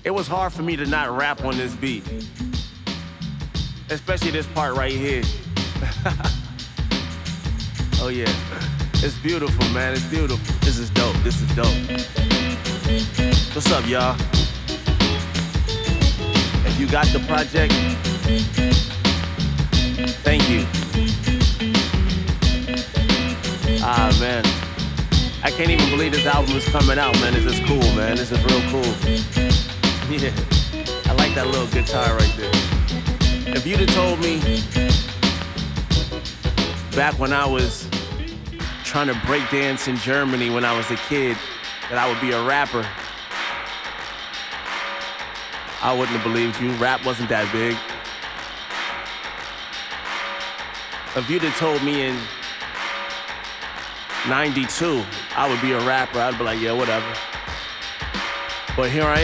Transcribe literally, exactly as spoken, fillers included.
It was hard for me to not rap on this beat. Especially this part right here. Oh yeah. It's beautiful, man. It's beautiful. This is dope. This is dope. What's up, y'all? If you got the project, thank you. Ah, man. I can't even believe this album is coming out, man. This is cool, man. This is real cool. Yeah. I like that little guitar right there. If you'd have told me back when I was trying to break dance in Germany when I was a kid that I would be a rapper, I wouldn't have believed you. Rap wasn't that big. If you'd have told me in ninety-two I would be a rapper, I'd be like, yeah, whatever. But here I am.